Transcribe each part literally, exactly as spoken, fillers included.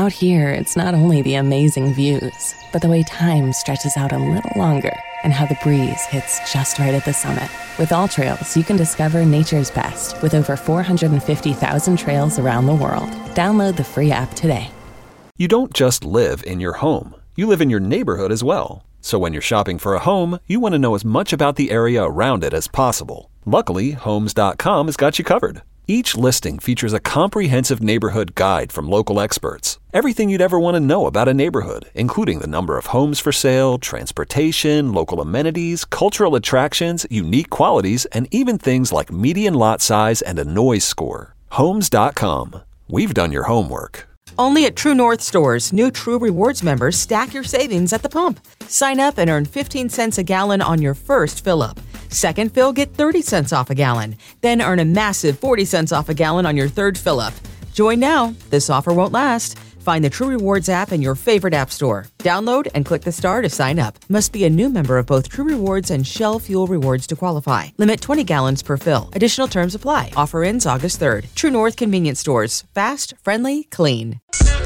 Out here, it's not only the amazing views, but the way time stretches out a little longer and how the breeze hits just right at the summit. With All Trails, you can discover nature's best with over four hundred fifty thousand trails around the world. Download the free app today. You don't just live in your home. You live in your neighborhood as well. So when you're shopping for a home, you want to know as much about the area around it as possible. Luckily, Homes dot com has got you covered. Each listing features a comprehensive neighborhood guide from local experts. Everything you'd ever want to know about a neighborhood, including the number of homes for sale, transportation, local amenities, cultural attractions, unique qualities, and even things like median lot size and a noise score. Homes dot com. We've done your homework. Only at True North stores, new True Rewards members stack your savings at the pump. Sign up and earn fifteen cents a gallon on your first fill-up. Second fill, get thirty cents off a gallon. Then earn a massive forty cents off a gallon on your third fill-up. Join now. This offer won't last. Find the True Rewards app in your favorite app store. Download and click the star to sign up. Must be a new member of both True Rewards and Shell Fuel Rewards to qualify. Limit twenty gallons per fill. Additional terms apply. Offer ends August third. True North Convenience Stores. Fast, friendly, clean.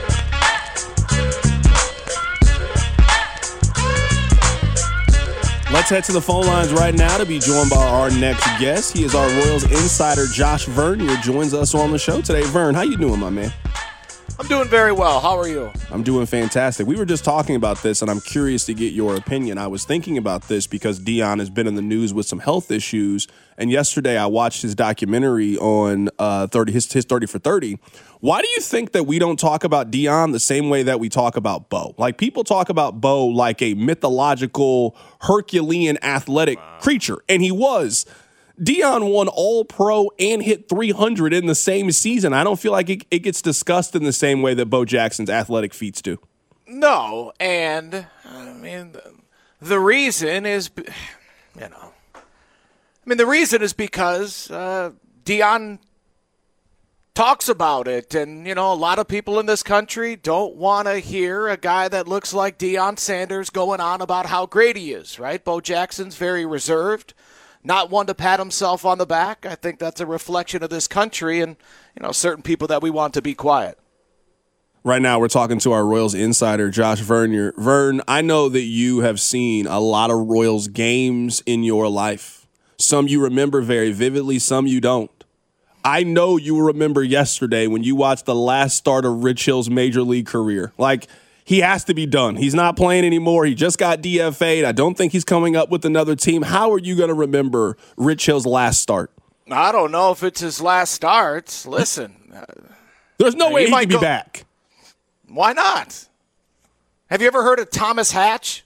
Let's head to the phone lines right now to be joined by our next guest. He is our Royals insider, Josh Vernier, joins us on the show today. Vern, how you doing, my man? I'm doing very well. How are you? I'm doing fantastic. We were just talking about this, and I'm curious to get your opinion. I was thinking about this because Deion has been in the news with some health issues, and yesterday I watched his documentary on uh, thirty, his, his thirty for thirty. Why do you think that we don't talk about Deion the same way that we talk about Bo? Like, people talk about Bo like a mythological, Herculean athletic wow. creature, and he was. Deion won All-Pro and hit three hundred in the same season. I don't feel like it, it gets discussed in the same way that Bo Jackson's athletic feats do. No, and, I mean, the, the reason is, you know, I mean, the reason is because uh, Deion talks about it, and, you know, a lot of people in this country don't want to hear a guy that looks like Deion Sanders going on about how great he is, right? Bo Jackson's very reserved. Not one to pat himself on the back. I think that's a reflection of this country and, you know, certain people that we want to be quiet. Right now, we're talking to our Royals insider, Josh Vernier. Vern, I know that you have seen a lot of Royals games in your life. Some you remember very vividly, some you don't. I know you remember yesterday when you watched the last start of Rich Hill's major league career. Like, he has to be done. He's not playing anymore. He just got D F A'd. I don't think he's coming up with another team. How are you going to remember Rich Hill's last start? I don't know if it's his last start. Listen. There's no way he, he can be go- back. Why not? Have you ever heard of Thomas Hatch?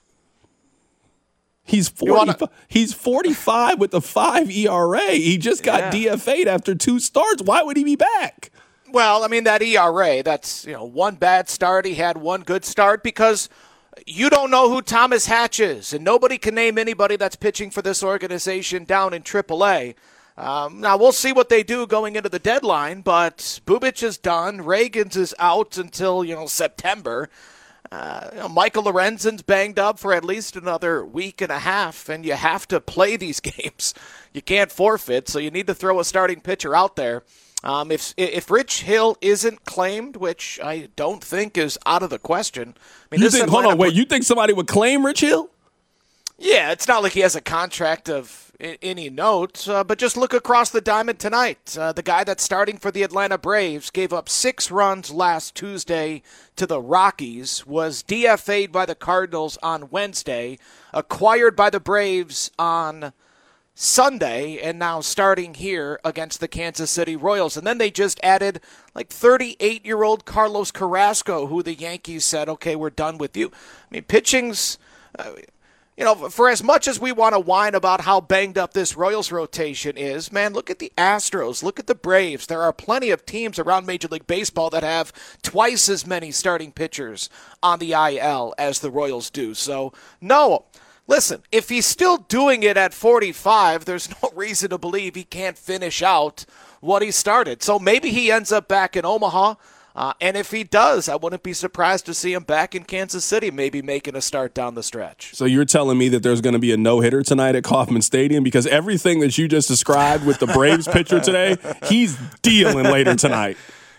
He's forty. Wanna- he's forty-five with a five E R A. He just got yeah. D F A'd after two starts. Why would he be back? Well, I mean, that E R A, that's, you know, one bad start. He had one good start because you don't know who Thomas Hatch is, and nobody can name anybody that's pitching for this organization down in triple A. Um, now, we'll see what they do going into the deadline, but Bubic is done. Reagans is out until, you know, September. Uh, you know, Michael Lorenzen's banged up for at least another week and a half, and you have to play these games. You can't forfeit, so you need to throw a starting pitcher out there. Um, if if Rich Hill isn't claimed, which I don't think is out of the question. I mean, you this think? Hold on, wait. You think somebody would claim Rich Hill? Yeah, it's not like he has a contract of any note, uh, but just look across the diamond tonight. Uh, the guy that's starting for the Atlanta Braves gave up six runs last Tuesday to the Rockies, was D F A'd by the Cardinals on Wednesday, acquired by the Braves on Sunday, and now starting here against the Kansas City Royals. And then they just added like thirty-eight-year-old Carlos Carrasco, who the Yankees said, okay, we're done with you. I mean, pitching's, uh, you know, for as much as we want to whine about how banged up this Royals rotation is, man, look at the Astros, look at the Braves. There are plenty of teams around Major League Baseball that have twice as many starting pitchers on the I L as the Royals do. So, no. Listen, if he's still doing it at forty-five, there's no reason to believe he can't finish out what he started. So maybe he ends up back in Omaha, uh, and if he does, I wouldn't be surprised to see him back in Kansas City, maybe making a start down the stretch. So you're telling me that there's going to be a no-hitter tonight at Kauffman Stadium? Because everything that you just described with the Braves pitcher today, he's dealing later tonight.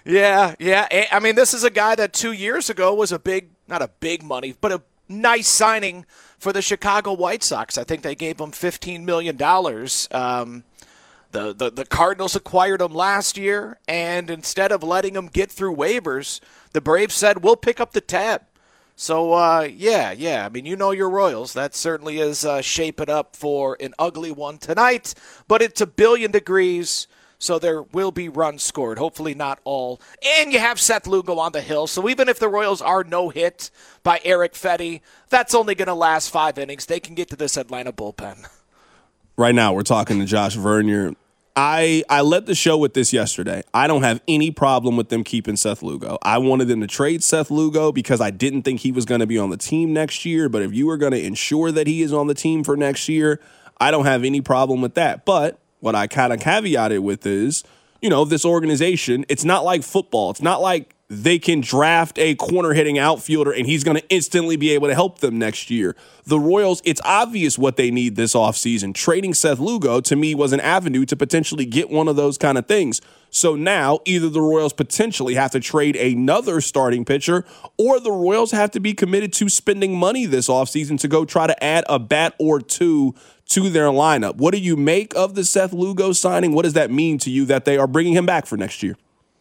Yeah, yeah. I mean, this is a guy that two years ago was a big, not a big money, but a nice signing for the Chicago White Sox. I think they gave him fifteen million dollars. Um, the, the, the Cardinals acquired him last year, and instead of letting him get through waivers, the Braves said, we'll pick up the tab. So, uh, yeah, yeah. I mean, you know your Royals. That certainly is uh, shaping up for an ugly one tonight, but it's a billion degrees. So there will be runs scored, hopefully not all. And you have Seth Lugo on the hill, so even if the Royals are no hit by Eric Fetty, that's only going to last five innings. They can get to this Atlanta bullpen. Right now, we're talking to Josh Vernier. I, I led the show with this yesterday. I don't have any problem with them keeping Seth Lugo. I wanted them to trade Seth Lugo because I didn't think he was going to be on the team next year. But if you were going to ensure that he is on the team for next year, I don't have any problem with that. But what I kind of caveated with is, you know, this organization, it's not like football. It's not like they can draft a corner-hitting outfielder and he's going to instantly be able to help them next year. The Royals, it's obvious what they need this offseason. Trading Seth Lugo, to me, was an avenue to potentially get one of those kind of things. So now, either the Royals potentially have to trade another starting pitcher, or the Royals have to be committed to spending money this offseason to go try to add a bat or two to their lineup. What do you make of the Seth Lugo signing? What does that mean to you that they are bringing him back for next year?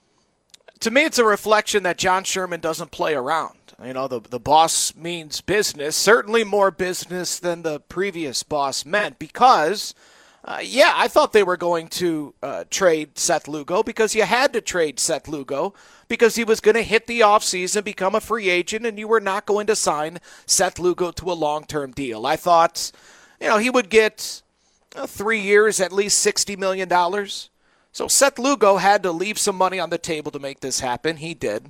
To me, it's a reflection that John Sherman doesn't play around. You know, the, the boss means business, certainly more business than the previous boss meant, because, uh, yeah, I thought they were going to uh, trade Seth Lugo because you had to trade Seth Lugo because he was going to hit the offseason, become a free agent, and you were not going to sign Seth Lugo to a long-term deal. I thought, you know, he would get uh, three years, at least sixty million dollars. So Seth Lugo had to leave some money on the table to make this happen. He did.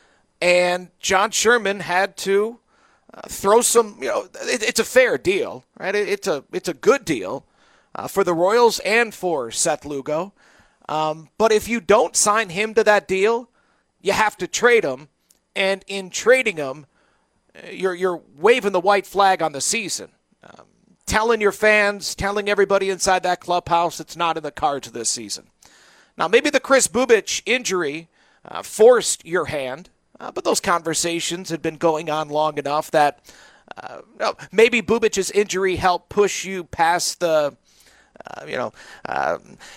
And John Sherman had to uh, throw some, you know, it, it's a fair deal, right? It, it's a it's a good deal uh, for the Royals and for Seth Lugo. Um, but if you don't sign him to that deal, you have to trade him. And in trading him, you're, you're waving the white flag on the season. Um, telling your fans, telling everybody inside that clubhouse it's not in the cards this season. Now, maybe the Kris Bubic injury uh, forced your hand, uh, but those conversations had been going on long enough that uh, no, maybe Bubic's injury helped push you past the, uh, you know, uh,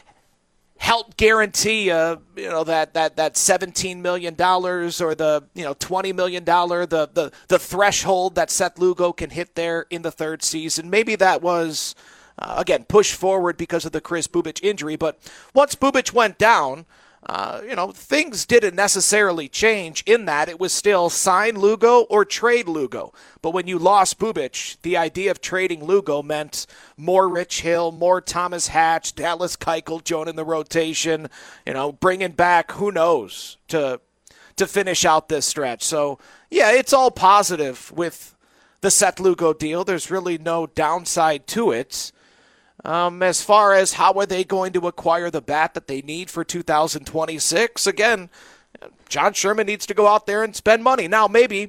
help guarantee, uh, you know, that that that seventeen million dollars or the, you know, twenty million dollars, the, the, the threshold that Seth Lugo can hit there in the third season. Maybe that was... Uh, again, push forward because of the Kris Bubic injury. But once Bubic went down, uh, you know, things didn't necessarily change in that. It was still sign Lugo or trade Lugo. But when you lost Bubic, the idea of trading Lugo meant more Rich Hill, more Thomas Hatch, Dallas Keuchel joining the rotation, you know, bringing back who knows to to finish out this stretch. So, yeah, it's all positive with the Seth Lugo deal. There's really no downside to it. Um, as far as how are they going to acquire the bat that they need for two thousand twenty-six, again, John Sherman needs to go out there and spend money. Now, maybe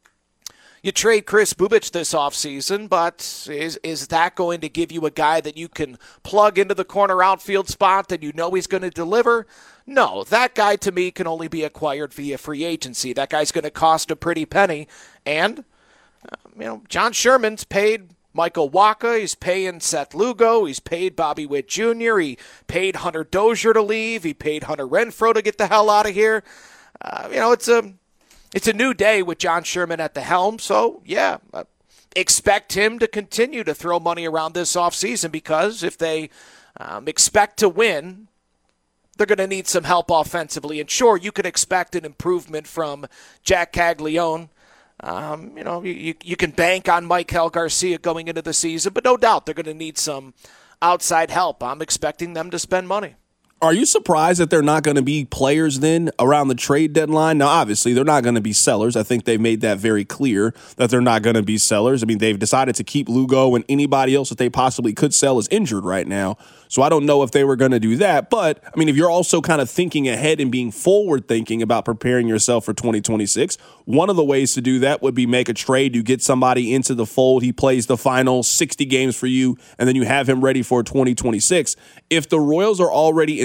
you trade Kris Bubic this offseason, but is is that going to give you a guy that you can plug into the corner outfield spot that you know he's going to deliver? No, that guy to me can only be acquired via free agency. That guy's going to cost a pretty penny. And, uh, you know, John Sherman's paid Michael Wacha, he's paying Seth Lugo, he's paid Bobby Witt Junior, he paid Hunter Dozier to leave, he paid Hunter Renfroe to get the hell out of here. Uh, you know, it's a it's a new day with John Sherman at the helm, so yeah, uh, expect him to continue to throw money around this offseason because if they um, expect to win, they're going to need some help offensively. And sure, you can expect an improvement from Jack Caglione. Um, you know, you, you can bank on Maikel Garcia going into the season, but no doubt they're going to need some outside help. I'm expecting them to spend money. Are you surprised that they're not going to be players then around the trade deadline? Now, obviously, they're not going to be sellers. I think they've made that very clear that they're not going to be sellers. I mean, they've decided to keep Lugo, and anybody else that they possibly could sell is injured right now. So I don't know if they were going to do that. But, I mean, if you're also kind of thinking ahead and being forward-thinking about preparing yourself for twenty twenty-six, one of the ways to do that would be make a trade. You get somebody into the fold. He plays the final sixty games for you, and then you have him ready for twenty twenty-six. If the Royals are already in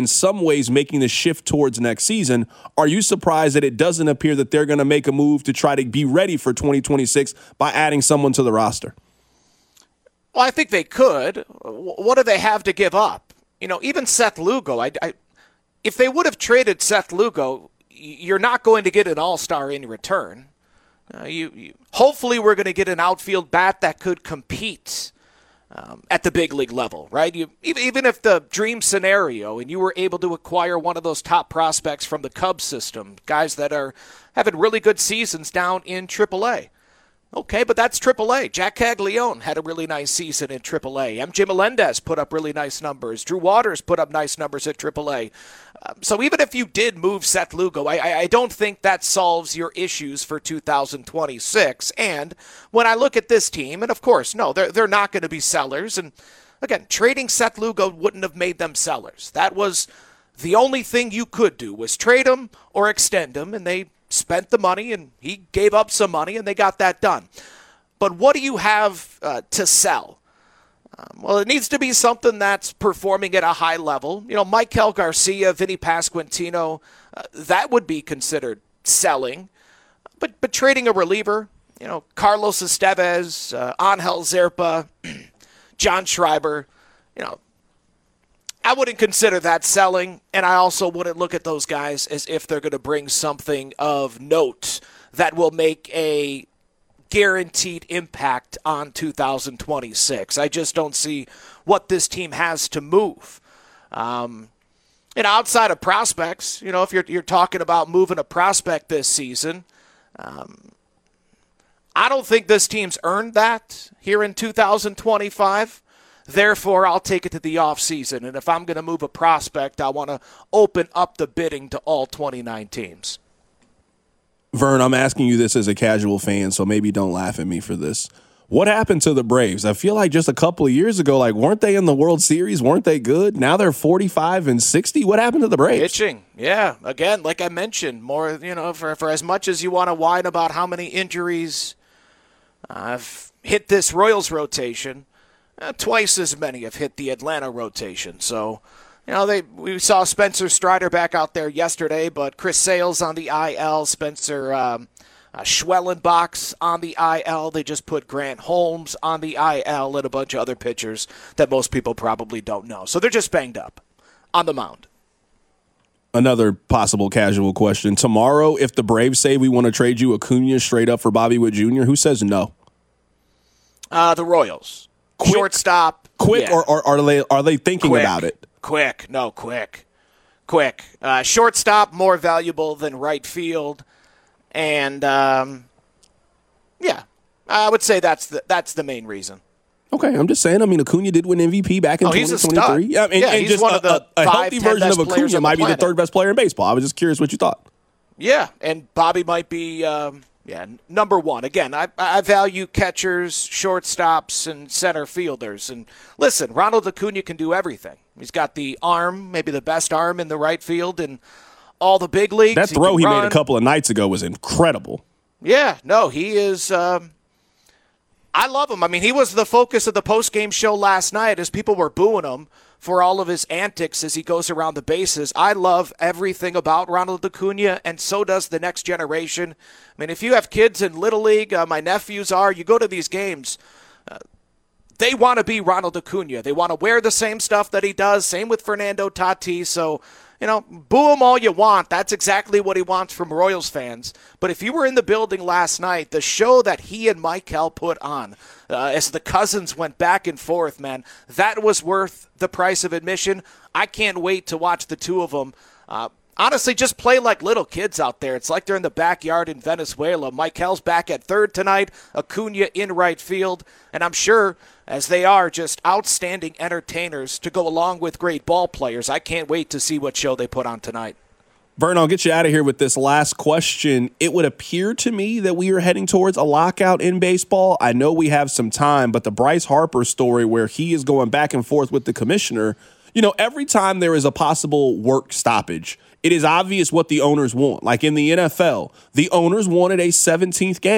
some ways making the shift towards next season. Are you surprised that it doesn't appear that they're going to make a move to try to be ready for twenty twenty-six by adding someone to the roster? Well, I think they could. What do they have to give up? You know, even Seth Lugo, I, I, if they would have traded Seth Lugo, you're not going to get an all-star in return. Uh, you, you hopefully we're going to get an outfield bat that could compete um, at the big league level, right? You, even, even if the dream scenario and you were able to acquire one of those top prospects from the Cubs system, guys that are having really good seasons down in triple A. Okay, but that's triple A. Jack Caglione had a really nice season in triple A. M J Melendez put up really nice numbers. Drew Waters put up nice numbers at triple A. Um, so even if you did move Seth Lugo, I, I, I don't think that solves your issues for two thousand twenty-six. And when I look at this team, and of course, no, they're, they're not going to be sellers. And again, trading Seth Lugo wouldn't have made them sellers. That was the only thing you could do, was trade him or extend him, and they spent the money, and he gave up some money, and they got that done. But what do you have uh, to sell? Um, well, it needs to be something that's performing at a high level. You know, Maikel Garcia, Vinny Pasquantino, uh, that would be considered selling. But but trading a reliever, you know, Carlos Estevez, uh, Angel Zerpa, John Schreiber, you know, I wouldn't consider that selling, and I also wouldn't look at those guys as if they're going to bring something of note that will make a guaranteed impact on two thousand twenty-six. I just don't see what this team has to move. Um, and outside of prospects, you know, if you're you're talking about moving a prospect this season, um, I don't think this team's earned that here in two thousand twenty-five. Therefore, I'll take it to the offseason. And if I'm going to move a prospect, I want to open up the bidding to all twenty-nine teams. Vern, I'm asking you this as a casual fan, so maybe don't laugh at me for this. What happened to the Braves? I feel like just a couple of years ago, like, weren't they in the World Series? Weren't they good? Now they're forty-five and sixty. What happened to the Braves? Pitching, yeah. Again, like I mentioned, more, you know, for, for as much as you want to whine about how many injuries I've hit this Royals rotation, Uh, twice as many have hit the Atlanta rotation. So, you know, they we saw Spencer Strider back out there yesterday, but Chris Sales on the I L, Spencer um, uh, Schwellenbach's on the I L. They just put Grant Holmes on the I L and a bunch of other pitchers that most people probably don't know. So they're just banged up on the mound. Another possible casual question. Tomorrow, if the Braves say we want to trade you Acuna straight up for Bobby Witt Junior, who says no? Uh, the Royals. Quick, Shortstop. Quick, yeah. or, or are they are they thinking quick, about it? Quick. No, quick. Quick. Uh, shortstop, more valuable than right field. And, um, yeah, I would say that's the, that's the main reason. Okay, I'm just saying. I mean, Acuna did win M V P back in oh, twenty twenty-three. Yeah, and, yeah and he's just one a, of the a, a five, healthy version of Acuna might be the third best player in baseball. I was just curious what you thought. Yeah, and Bobby might be um, yeah number one. Again, I, I value catchers, shortstops, and center fielders. And listen, Ronald Acuna can do everything. He's got the arm, maybe the best arm in the right field in all the big leagues. That throw he, he made a couple of nights ago was incredible. Yeah, no, he is um, – I love him. I mean, he was the focus of the post-game show last night as people were booing him for all of his antics as he goes around the bases. I love everything about Ronald Acuna, and so does the next generation. I mean, if you have kids in Little League, uh, my nephews are, you go to these games, uh, they want to be Ronald Acuna. They want to wear the same stuff that he does. Same with Fernando Tatis. So, you know, boo him all you want. That's exactly what he wants from Royals fans. But if you were in the building last night, the show that he and Maikel put on uh, as the cousins went back and forth, man, that was worth the price of admission. I can't wait to watch the two of them. Uh, honestly, just play like little kids out there. It's like they're in the backyard in Venezuela. Maikel's back at third tonight, Acuna in right field, and I'm sure as they are just outstanding entertainers to go along with great ball players. I can't wait to see what show they put on tonight. Vern, I'll get you out of here with this last question. It would appear to me that we are heading towards a lockout in baseball. I know we have some time, but the Bryce Harper story where he is going back and forth with the commissioner, you know, every time there is a possible work stoppage, it is obvious what the owners want. Like in the N F L, the owners wanted a seventeenth game.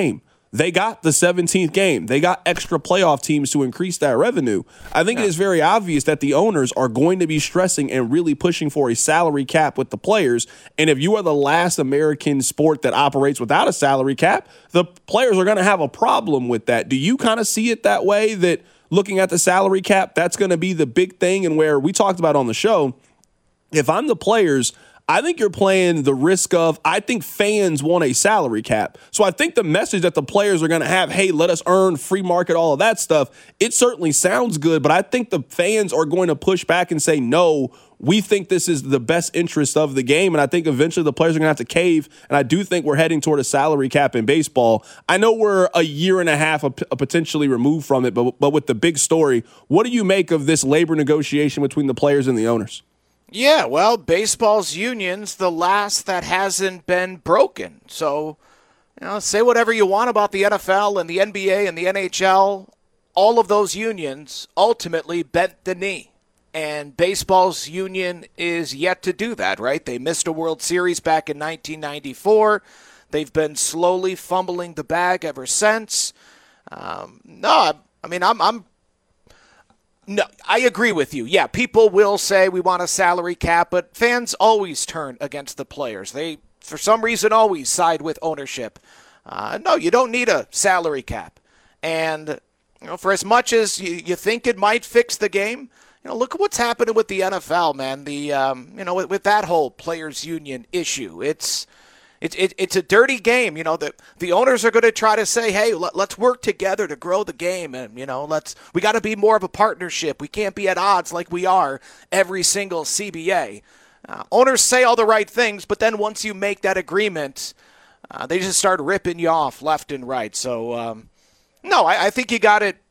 They got the seventeenth game. They got extra playoff teams to increase that revenue. I think yeah. it is very obvious that the owners are going to be stressing and really pushing for a salary cap with the players. And if you are the last American sport that operates without a salary cap, the players are going to have a problem with that. Do you kind of see it that way, that looking at the salary cap, that's going to be the big thing? And where we talked about on the show, if I'm the players, I think you're playing the risk of, I think fans want a salary cap. So I think the message that the players are going to have, hey, let us earn, free market, all of that stuff, it certainly sounds good, but I think the fans are going to push back and say, no, we think this is the best interest of the game. And I think eventually the players are going to have to cave. And I do think we're heading toward a salary cap in baseball. I know we're a year and a half a, a potentially removed from it, but, but with the big story, what do you make of this labor negotiation between the players and the owners? Yeah, well, baseball's union's the last that hasn't been broken. So, you know, say whatever you want about the N F L and the N B A and the N H L. All of those unions ultimately bent the knee. And baseball's union is yet to do that, right? They missed a World Series back in nineteen ninety-four. They've been slowly fumbling the bag ever since. Um, no, I, I mean, I'm I'm No, I agree with you. Yeah, people will say we want a salary cap, but fans always turn against the players. They, for some reason, always side with ownership. Uh, no, you don't need a salary cap. And you know, for as much as you, you think it might fix the game, you know, look at what's happening with the N F L, man. The um, you know, with, with that whole players' union issue, it's. It's it, it's a dirty game, you know. The the owners are going to try to say, "Hey, let, let's work together to grow the game," and you know, let's we got to be more of a partnership. We can't be at odds like we are every single C B A. Uh, owners say all the right things, but then once you make that agreement, uh, they just start ripping you off left and right. So, um, no, I, I think you got it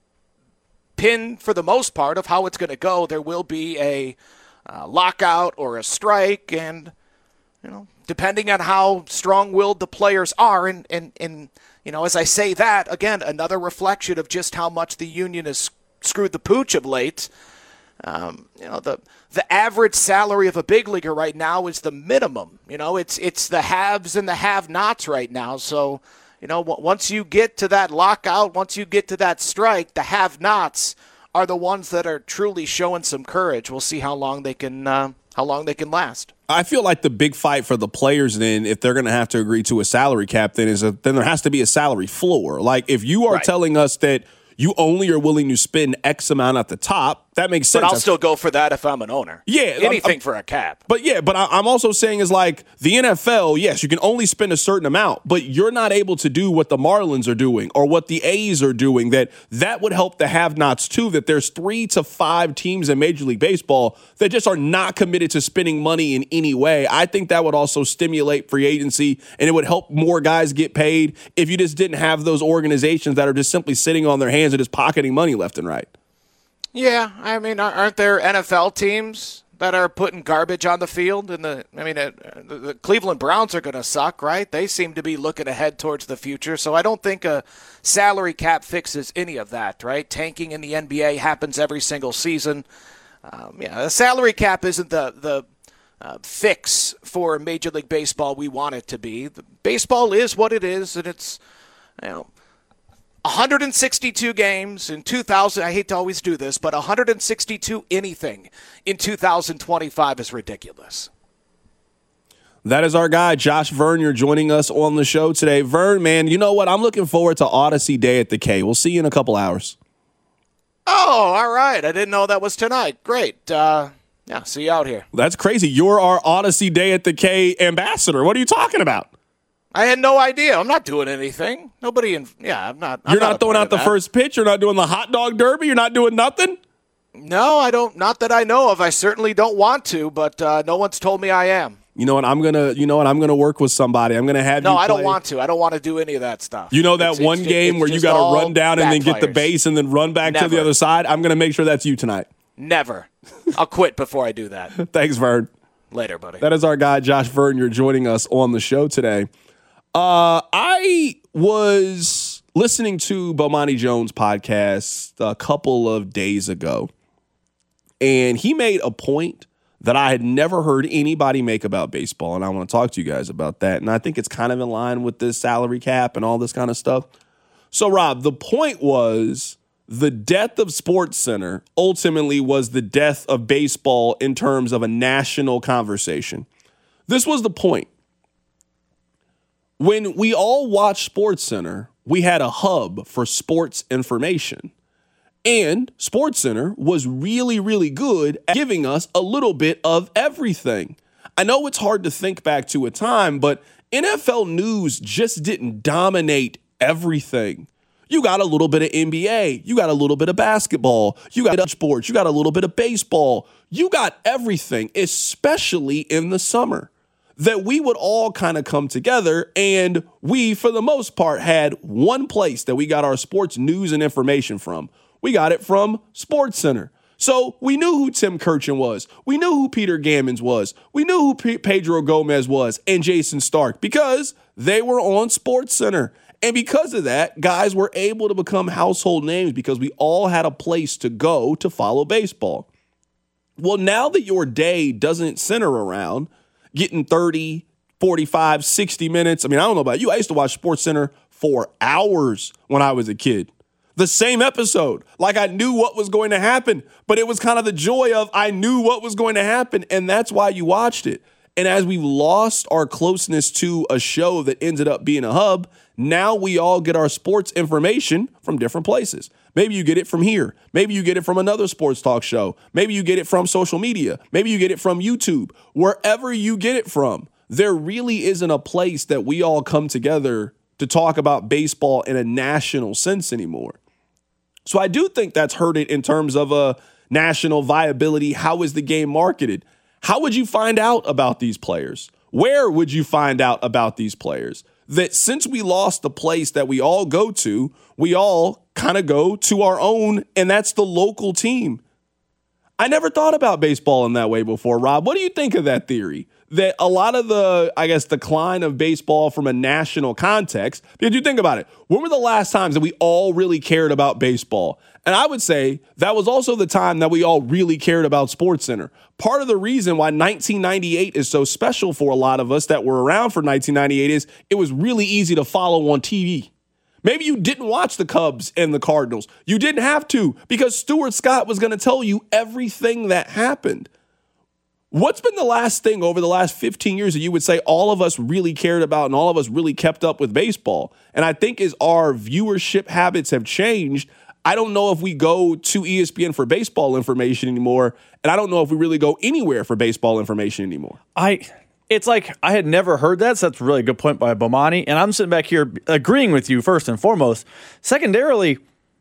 pinned for the most part of how it's going to go. There will be a uh, lockout or a strike, and you know. Depending on how strong-willed the players are, and, and, and, you know, as I say that, again, another reflection of just how much the union has screwed the pooch of late. Um, you know, the the average salary of a big leaguer right now is the minimum. You know, it's it's the haves and the have-nots right now. So, you know, once you get to that lockout, once you get to that strike, the have-nots are the ones that are truly showing some courage. We'll see how long they can uh, how long they can last. I feel like the big fight for the players then, if they're going to have to agree to a salary cap, then is a, then there has to be a salary floor. Like if you are right. telling us that you only are willing to spend X amount at the top, that makes sense. But I'll still go for that if I'm an owner. Yeah. Anything I'm, I'm, for a cap. But yeah, but I, I'm also saying is like the N F L, yes, you can only spend a certain amount, but you're not able to do what the Marlins are doing or what the A's are doing. That that would help the have-nots too, that there's three to five teams in Major League Baseball that just are not committed to spending money in any way. I think that would also stimulate free agency, and it would help more guys get paid if you just didn't have those organizations that are just simply sitting on their hands and just pocketing money left and right. Yeah, I mean, aren't there N F L teams that are putting garbage on the field? And the, I mean, uh, the Cleveland Browns are going to suck, right? They seem to be looking ahead towards the future. So I don't think a salary cap fixes any of that, right? Tanking in the N B A happens every single season. Um, yeah, the salary cap isn't the the uh, fix for Major League Baseball we want it to be. The baseball is what it is, and it's, you know, one hundred sixty-two games in two thousand. I hate to always do this, but one hundred sixty-two anything in two thousand twenty-five is ridiculous. That is our guy, Josh Vernier, joining us on the show today. Vern, man, you know what? I'm looking forward to Odyssey Day at the K. We'll see you in a couple hours. Oh, all right. I didn't know that was tonight. Great. Uh, yeah, see you out here. That's crazy. You're our Odyssey Day at the K ambassador. What are you talking about? I had no idea. I'm not doing anything. Nobody in. Yeah, I'm not. I'm You're not, not throwing out the that. first pitch. You're not doing the hot dog derby. You're not doing nothing. No, I don't. Not that I know of. I certainly don't want to, but uh, no one's told me I am. You know what? I'm gonna. You know what? I'm gonna work with somebody. I'm gonna have. No, you play. I don't want to. I don't want to do any of that stuff. You know that it's, one it's, game it's where you got to run down and then get the base and then run back Never. to the other side. I'm gonna make sure that's you tonight. Never. I'll quit before I do that. Thanks, Vern. Later, buddy. That is our guy, Josh Vernier, joining us on the show today. Uh, I was listening to Bomani Jones' podcast a couple of days ago, and he made a point that I had never heard anybody make about baseball, and I want to talk to you guys about that. And I think it's kind of in line with this salary cap and all this kind of stuff. So, Rob, the point was the death of SportsCenter ultimately was the death of baseball in terms of a national conversation. This was the point. When we all watched SportsCenter, we had a hub for sports information. And SportsCenter was really, really good at giving us a little bit of everything. I know it's hard to think back to a time, but N F L news just didn't dominate everything. You got a little bit of N B A. You got a little bit of basketball. You got sports. You got a little bit of baseball. You got everything, especially in the summer, that we would all kind of come together. And we, for the most part, had one place that we got our sports news and information from. We got it from SportsCenter. So we knew who Tim Kirchin was. We knew who Peter Gammons was. We knew who P- Pedro Gomez was and Jason Stark because they were on SportsCenter. And because of that, guys were able to become household names because we all had a place to go to follow baseball. Well, now that your day doesn't center around getting thirty, forty-five, sixty minutes. I mean, I don't know about you. I used to watch SportsCenter for hours when I was a kid. The same episode, like I knew what was going to happen, but it was kind of the joy of I knew what was going to happen, and that's why you watched it. And as we've lost our closeness to a show that ended up being a hub, now we all get our sports information from different places. Maybe you get it from here. Maybe you get it from another sports talk show. Maybe you get it from social media. Maybe you get it from YouTube. Wherever you get it from, there really isn't a place that we all come together to talk about baseball in a national sense anymore. So I do think that's hurt it in terms of a national viability. How is the game marketed? How would you find out about these players? Where would you find out about these players? That since we lost the place that we all go to, we all kind of go to our own, and that's the local team. I never thought about baseball in that way before, Rob. What do you think of that theory? That a lot of the, I guess, decline of baseball from a national context, because you think about it, when were the last times that we all really cared about baseball? And I would say that was also the time that we all really cared about SportsCenter. Part of the reason why nineteen ninety-eight is so special for a lot of us that were around for nineteen ninety-eight is it was really easy to follow on T V. Maybe you didn't watch the Cubs and the Cardinals. You didn't have to because Stuart Scott was going to tell you everything that happened. What's been the last thing over the last fifteen years that you would say all of us really cared about and all of us really kept up with baseball? And I think as our viewership habits have changed, I don't know if we go to E S P N for baseball information anymore, and I don't know if we really go anywhere for baseball information anymore. I, it's like I had never heard that, so that's a really good point by Bomani, and I'm sitting back here agreeing with you first and foremost. Secondarily,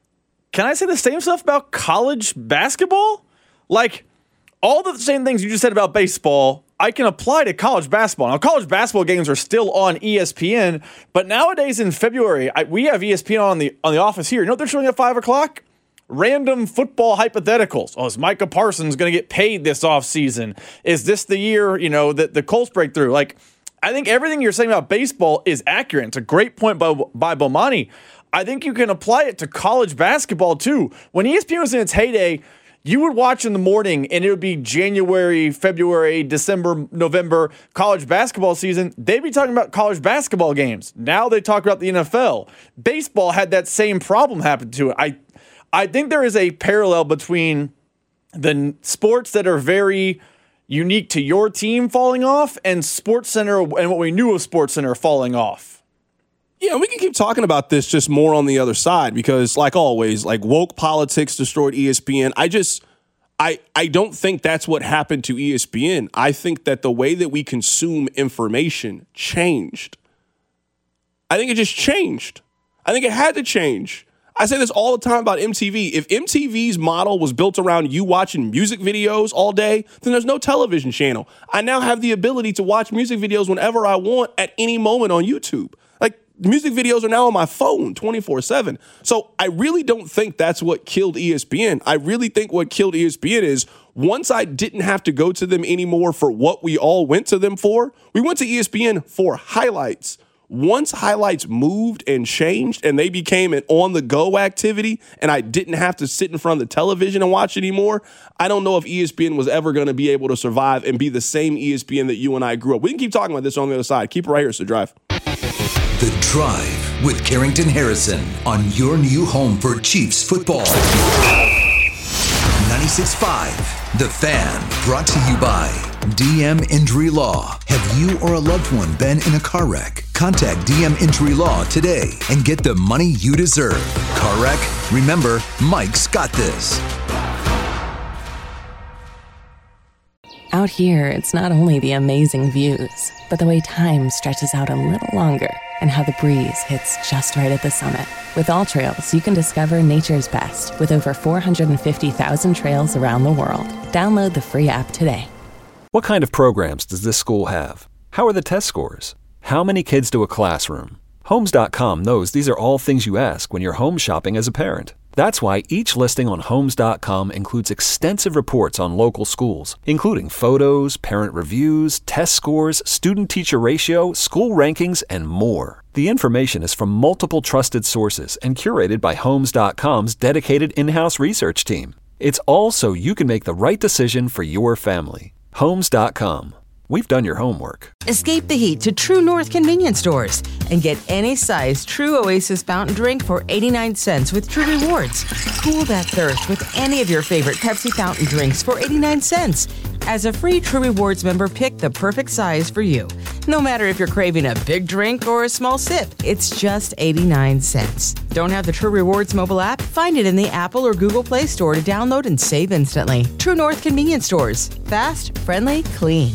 can I say the same stuff about college basketball? Like, all the same things you just said about baseball, I can apply to college basketball. Now, college basketball games are still on E S P N, but nowadays in February, I, we have E S P N on the on the office here. You know what they're showing at five o'clock? Random football hypotheticals. Oh, is Micah Parsons going to get paid this offseason? Is this the year, you know, that the Colts break through? Like, I think everything you're saying about baseball is accurate. It's a great point by, by Bomani. I think you can apply it to college basketball, too. When E S P N was in its heyday, you would watch in the morning, and it would be January, February, December, November, college basketball season. They'd be talking about college basketball games. Now they talk about the N F L. Baseball had that same problem happen to it. I, I think there is a parallel between the sports that are very unique to your team falling off and SportsCenter and what we knew of SportsCenter falling off. Yeah, we can keep talking about this just more on the other side because, like always, like woke politics destroyed E S P N. I just, I, I don't think that's what happened to E S P N. I think that the way that we consume information changed. I think it just changed. I think it had to change. I say this all the time about M T V. If M T V's model was built around you watching music videos all day, then there's no television channel. I now have the ability to watch music videos whenever I want at any moment on YouTube. Like, music videos are now on my phone twenty-four seven. So I really don't think that's what killed E S P N. I really think what killed E S P N is once I didn't have to go to them anymore for what we all went to them for, we went to E S P N for highlights. Once highlights moved and changed and they became an on-the-go activity and I didn't have to sit in front of the television and watch anymore, I don't know if E S P N was ever going to be able to survive and be the same E S P N that you and I grew up. We can keep talking about this on the other side. Keep it right here, so Drive. The Drive. with Carrington Harrison on your new home for Chiefs football. ninety-six point five, The Fan, brought to you by D M Injury Law. Have you or a loved one been in a car wreck? Contact D M Injury Law today and get the money you deserve. Car wreck? Remember, Mike's got this. Out here, it's not only the amazing views, but the way time stretches out a little longer and how the breeze hits just right at the summit. With All Trails, you can discover nature's best with over four hundred fifty thousand trails around the world. Download the free app today. What kind of programs does this school have? How are the test scores? How many kids do a classroom? Homes dot com knows these are all things you ask when you're home shopping as a parent. That's why each listing on Homes dot com includes extensive reports on local schools, including photos, parent reviews, test scores, student-teacher ratio, school rankings, and more. The information is from multiple trusted sources and curated by Homes dot com's dedicated in-house research team. It's all so you can make the right decision for your family. Homes dot com. We've done your homework. Escape the heat to True North convenience stores and get any size True Oasis fountain drink for eighty-nine cents with True Rewards. Cool that thirst with any of your favorite Pepsi fountain drinks for eighty-nine cents. As a free True Rewards member, pick the perfect size for you. No matter if you're craving a big drink or a small sip, it's just eighty-nine cents. Don't have the True Rewards mobile app? Find it in the Apple or Google Play Store to download and save instantly. True North convenience stores. Fast, friendly, clean.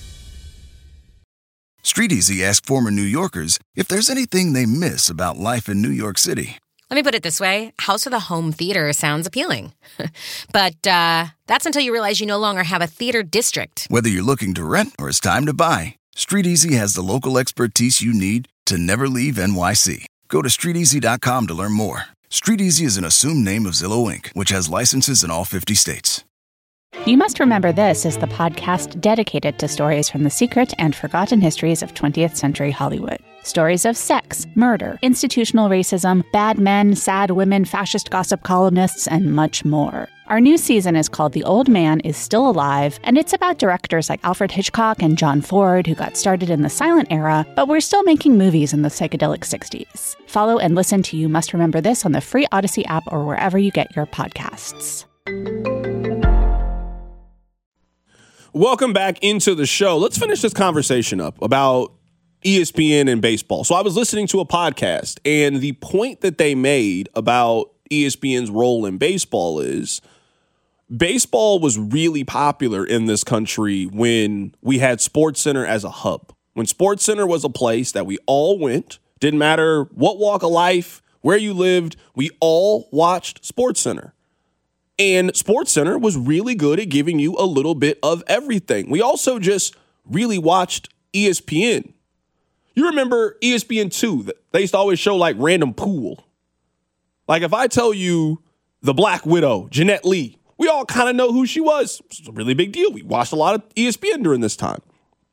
StreetEasy asked former New Yorkers if there's anything they miss about life in New York City. Let me put it this way. House with a home theater sounds appealing. But uh, that's until you realize you no longer have a theater district. Whether you're looking to rent or it's time to buy, StreetEasy has the local expertise you need to never leave N Y C. Go to street easy dot com to learn more. StreetEasy is an assumed name of Zillow Incorporated, which has licenses in all fifty states. You Must Remember This is the podcast dedicated to stories from the secret and forgotten histories of twentieth century Hollywood. Stories of sex, murder, institutional racism, bad men, sad women, fascist gossip columnists, and much more. Our new season is called The Old Man is Still Alive, and it's about directors like Alfred Hitchcock and John Ford who got started in the silent era, but were still making movies in the psychedelic sixties. Follow and listen to You Must Remember This on the free Odyssey app or wherever you get your podcasts. Welcome back into the show. Let's finish this conversation up about E S P N and baseball. So I was listening to a podcast, and the point that they made about E S P N's role in baseball is baseball was really popular in this country when we had SportsCenter as a hub. When SportsCenter was a place that we all went, didn't matter what walk of life, where you lived, we all watched SportsCenter. And SportsCenter was really good at giving you a little bit of everything. We also just really watched E S P N. You remember E S P N two? They used to always show like random pool. Like if I tell you the Black Widow, Jeanette Lee, we all kind of know who she was. It's a really big deal. We watched a lot of E S P N during this time.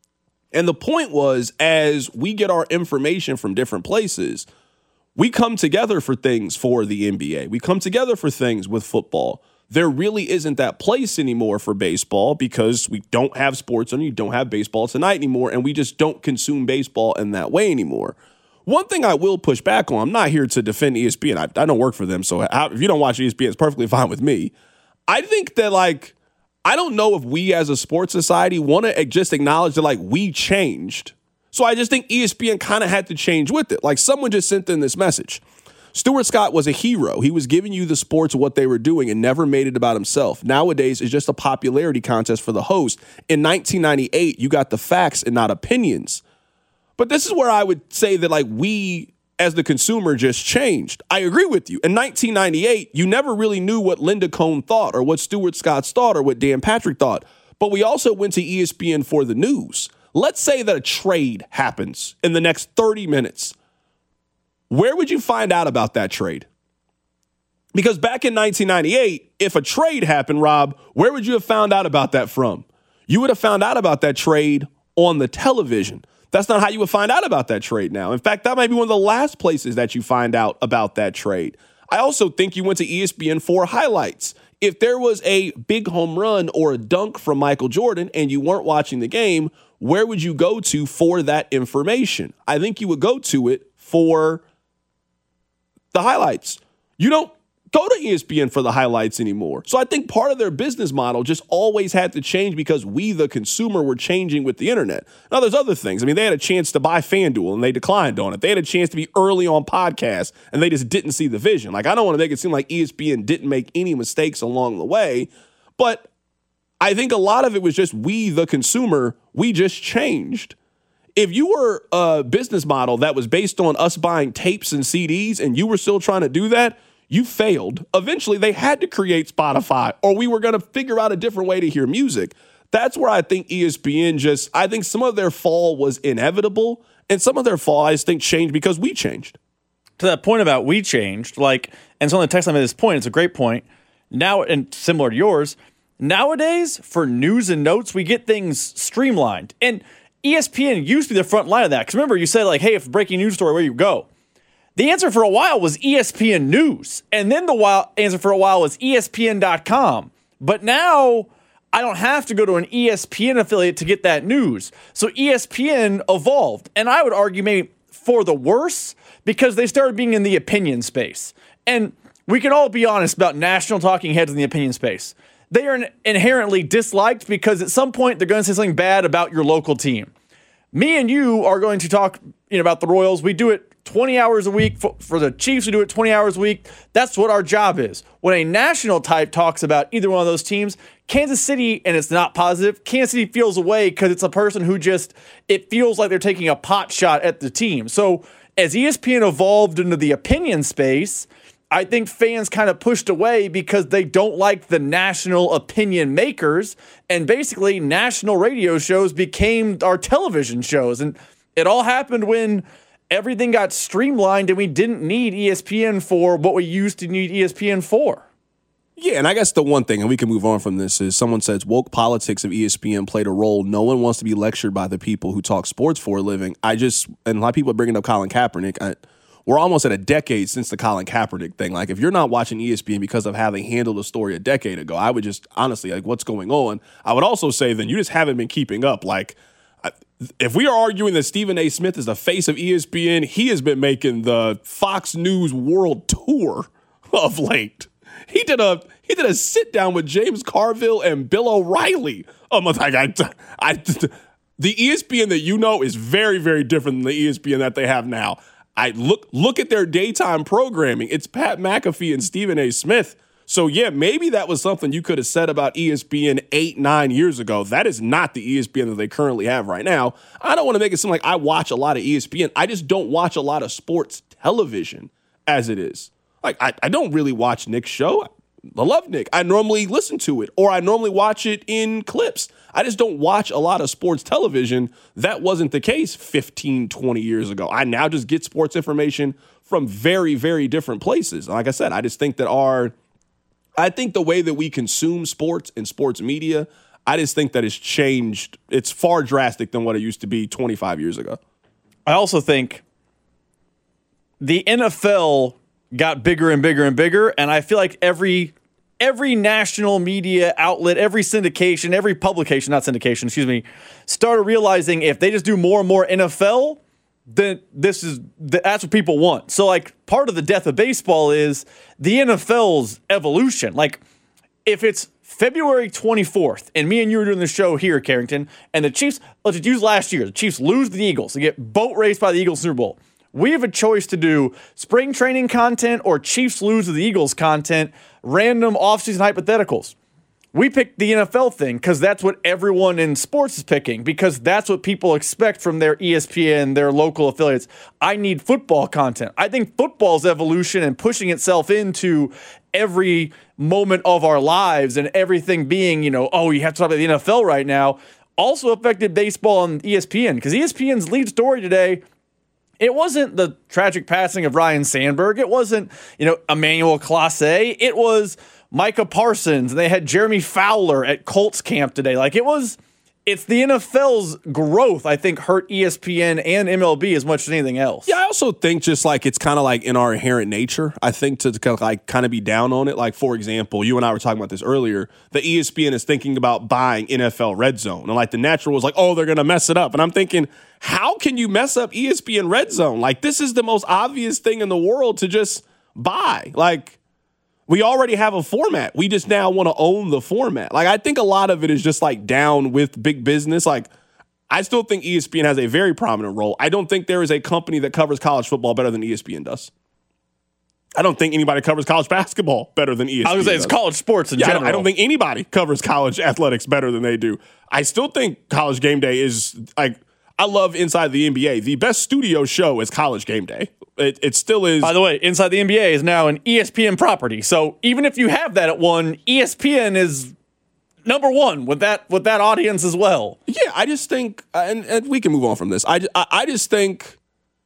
And the point was, as we get our information from different places, we come together for things for the N B A. We come together for things with football. There really isn't that place anymore for baseball because we don't have sports and you don't have baseball tonight anymore, and we just don't consume baseball in that way anymore. One thing I will push back on, I'm not here to defend E S P N. I, I don't work for them, so if you don't watch E S P N, it's perfectly fine with me. I think that, like, I don't know if we as a sports society want to just acknowledge that, like, we changed. So I just think E S P N kind of had to change with it. Like, someone just sent in this message. Stuart Scott was a hero. He was giving you the sports of what they were doing and never made it about himself. Nowadays, it's just a popularity contest for the host. In nineteen ninety-eight, you got the facts and not opinions. But this is where I would say that, like, we as the consumer just changed. I agree with you. In nineteen ninety-eight, you never really knew what Linda Cohn thought or what Stuart Scott thought or what Dan Patrick thought. But we also went to E S P N for the news. Let's say that a trade happens in the next thirty minutes. Where would you find out about that trade? Because back in nineteen ninety-eight, if a trade happened, Rob, where would you have found out about that from? You would have found out about that trade on the television. That's not how you would find out about that trade now. In fact, that might be one of the last places that you find out about that trade. I also think you went to E S P N for highlights. If there was a big home run or a dunk from Michael Jordan and you weren't watching the game, where would you go to for that information? I think you would go to it for the highlights. You don't go to E S P N for the highlights anymore. So I think part of their business model just always had to change because we, the consumer, were changing with the internet. Now, there's other things. I mean, they had a chance to buy FanDuel, and they declined on it. They had a chance to be early on podcasts, and they just didn't see the vision. Like, I don't want to make it seem like E S P N didn't make any mistakes along the way, but I think a lot of it was just we, the consumer, we just changed. If you were a business model that was based on us buying tapes and C Ds and you were still trying to do that, you failed. Eventually, they had to create Spotify, or we were going to figure out a different way to hear music. That's where I think E S P N just, I think some of their fall was inevitable, and some of their fall, I just think, changed because we changed. To that point about we changed, like, and some of the text I made this point, it's a great point. Now, and similar to yours, nowadays, for news and notes, we get things streamlined. And E S P N used to be the front line of that. Because remember, you said, like, hey, if a breaking news story, where you go? The answer for a while was E S P N News. And then the while, answer for a while was E S P N dot com. But now I don't have to go to an E S P N affiliate to get that news. So E S P N evolved. And I would argue maybe for the worse because they started being in the opinion space. And we can all be honest about national talking heads in the opinion space. They are inherently disliked because at some point they're going to say something bad about your local team. Me and you are going to talk, you know, about the Royals. We do it twenty hours a week. For, for the Chiefs, we do it twenty hours a week. That's what our job is. When a national type talks about either one of those teams, Kansas City, and it's not positive, Kansas City feels away because it's a person who just, it feels like they're taking a pot shot at the team. So as E S P N evolved into the opinion space, I think fans kind of pushed away because they don't like the national opinion makers. And basically, national radio shows became our television shows. And it all happened when everything got streamlined and we didn't need E S P N for what we used to need E S P N for. Yeah, and I guess the one thing, and we can move on from this, is someone says woke politics of E S P N played a role. No one wants to be lectured by the people who talk sports for a living. I just, and a lot of people are bringing up Colin Kaepernick. I, we're almost at a decade since the Colin Kaepernick thing. Like, if you're not watching E S P N because of how they handled a story a decade ago, I would just, honestly, like, what's going on? I would also say then you just haven't been keeping up. Like, if we are arguing that Stephen A. Smith is the face of E S P N, he has been making the Fox News World Tour of late. He did a he did a sit down with James Carville and Bill O'Reilly. Um, like I, I, the E S P N that you know is very, very different than the E S P N that they have now. I look look at their daytime programming. It's Pat McAfee and Stephen A. Smith. So, yeah, maybe that was something you could have said about E S P N eight, nine years ago. That is not the E S P N that they currently have right now. I don't want to make it seem like I watch a lot of E S P N. I just don't watch a lot of sports television as it is. Like, I, I don't really watch Nick's show. I love Nick. I normally listen to it, or I normally watch it in clips. I just don't watch a lot of sports television. That wasn't the case fifteen, twenty years ago. I now just get sports information from very, very different places. Like I said, I just think that our... I think the way that we consume sports and sports media, I just think that it's changed. It's far drastic than what it used to be twenty-five years ago. I also think the N F L got bigger and bigger and bigger, and I feel like every every national media outlet, every syndication, every publication, not syndication, excuse me, started realizing if they just do more and more N F L, then this is that's what people want. So, like, part of the death of baseball is the N F L's evolution. Like, if it's February twenty-fourth, and me and you are doing the show here, Carrington, and the Chiefs, let's just use last year, the Chiefs lose to the Eagles. They get boat raced by the Eagles Super Bowl. We have a choice to do spring training content or Chiefs lose to the Eagles content, random offseason hypotheticals. We picked the N F L thing because that's what everyone in sports is picking, because that's what people expect from their E S P N, their local affiliates. I need football content. I think football's evolution and pushing itself into every moment of our lives and everything being, you know, oh, you have to talk about the N F L right now, also affected baseball and E S P N, because E S P N's lead story today, it wasn't the tragic passing of Ryan Sandberg. It wasn't, you know, Emmanuel Clase. It was Micah Parsons, and they had Jeremy Fowler at Colts camp today. Like, it was, it's the N F L's growth, I think, hurt E S P N and M L B as much as anything else. Yeah, I also think just like it's kind of like in our inherent nature, I think to kind of like kind of be down on it. Like, for example, you and I were talking about this earlier, the E S P N is thinking about buying N F L Red Zone. And like the natural was like, oh, they're going to mess it up. And I'm thinking, how can you mess up E S P N Red Zone? Like, this is the most obvious thing in the world to just Bye. Like, we already have a format. We just now want to own the format. Like, I think a lot of it is just like down with big business. Like, I still think E S P N has a very prominent role. I don't think there is a company that covers college football better than E S P N does. I don't think anybody covers college basketball better than E S P N. I was going to say it's college sports in yeah, general. I don't, I don't think anybody covers college athletics better than they do. I still think College Game Day is like, I love Inside the N B A. The best studio show is College Game Day. It, it still is. By the way, Inside the N B A is now an E S P N property. So even if you have that at one, E S P N is number one with that with that audience as well. Yeah, I just think, and, and we can move on from this. I, I, I just think,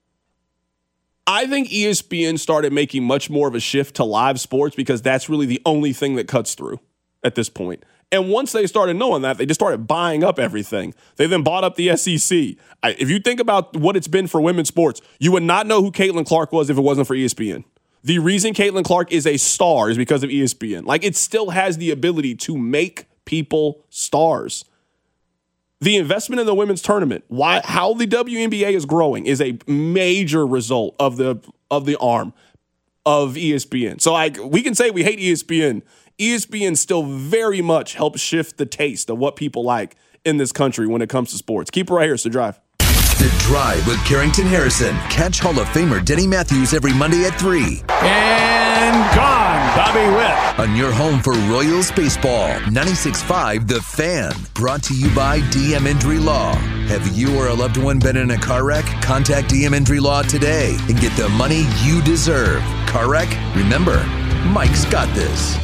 I think E S P N started making much more of a shift to live sports because that's really the only thing that cuts through at this point. And once they started knowing that, they just started buying up everything. They then bought up the S E C. I, if you think about what it's been for women's sports, you would not know who Caitlin Clark was if it wasn't for E S P N. The reason Caitlin Clark is a star is because of E S P N. Like, it still has the ability to make people stars. The investment in the women's tournament, why, how the W N B A is growing, is a major result of the of the arm of E S P N. So, like, we can say we hate E S P N. E S P N still very much helps shift the taste of what people like in this country when it comes to sports. Keep it right here. It's The Drive. The Drive with Carrington Harrison. Catch Hall of Famer Denny Matthews every Monday at three. And gone, Bobby Witt. On your home for Royals baseball, ninety-six point five The Fan. Brought to you by D M Injury Law. Have you or a loved one been in a car wreck? Contact D M Injury Law today and get the money you deserve. Car wreck? Remember, Mike's got this.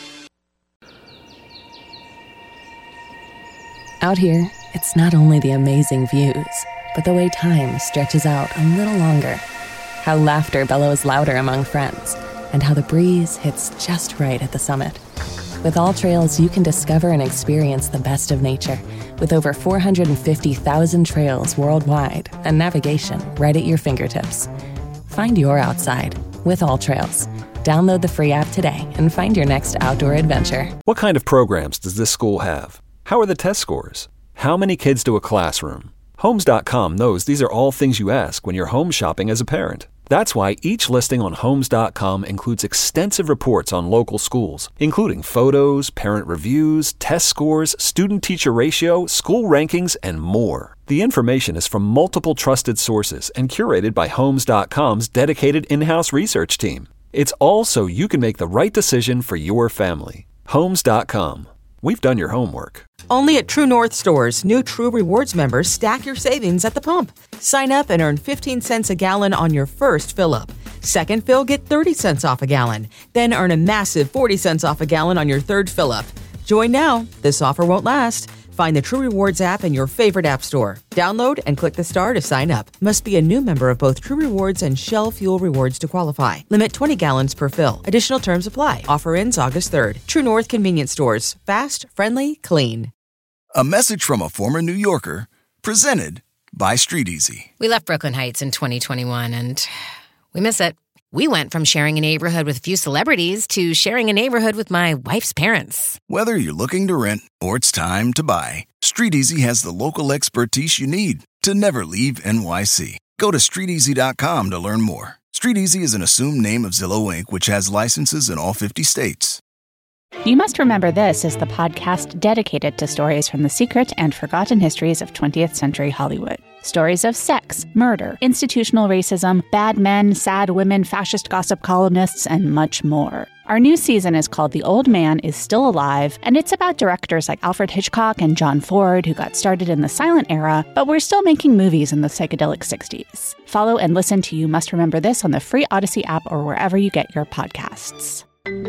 Out here, it's not only the amazing views, but the way time stretches out a little longer. How laughter bellows louder among friends, and how the breeze hits just right at the summit. With All Trails, you can discover and experience the best of nature, with over four hundred fifty thousand trails worldwide and navigation right at your fingertips. Find your outside with All Trails. Download the free app today and find your next outdoor adventure. What kind of programs does this school have? How are the test scores? How many kids do a classroom? Homes dot com knows these are all things you ask when you're home shopping as a parent. That's why each listing on Homes dot com includes extensive reports on local schools, including photos, parent reviews, test scores, student-teacher ratio, school rankings, and more. The information is from multiple trusted sources and curated by Homes dot com's dedicated in-house research team. It's all so you can make the right decision for your family. Homes dot com. We've done your homework. Only at True North stores, new True Rewards members stack your savings at the pump. Sign up and earn fifteen cents a gallon on your first fill-up. Second fill, get thirty cents off a gallon. Then earn a massive forty cents off a gallon on your third fill-up. Join now. This offer won't last. Find the True Rewards app in your favorite app store. Download and click the star to sign up. Must be a new member of both True Rewards and Shell Fuel Rewards to qualify. Limit twenty gallons per fill. Additional terms apply. Offer ends August third. True North Convenience Stores. Fast, friendly, clean. A message from a former New Yorker, presented by Street Easy. We left Brooklyn Heights in twenty twenty-one, and we miss it. We went from sharing a neighborhood with a few celebrities to sharing a neighborhood with my wife's parents. Whether you're looking to rent or it's time to buy, Street Easy has the local expertise you need to never leave N Y C. Go to street easy dot com to learn more. Street Easy is an assumed name of Zillow Incorporated, which has licenses in all fifty states. You Must Remember This is the podcast dedicated to stories from the secret and forgotten histories of twentieth century Hollywood. Stories of sex, murder, institutional racism, bad men, sad women, fascist gossip columnists, and much more. Our new season is called The Old Man is Still Alive, and it's about directors like Alfred Hitchcock and John Ford who got started in the silent era, but were still making movies in the psychedelic sixties. Follow and listen to You Must Remember This on the free Odyssey app or wherever you get your podcasts.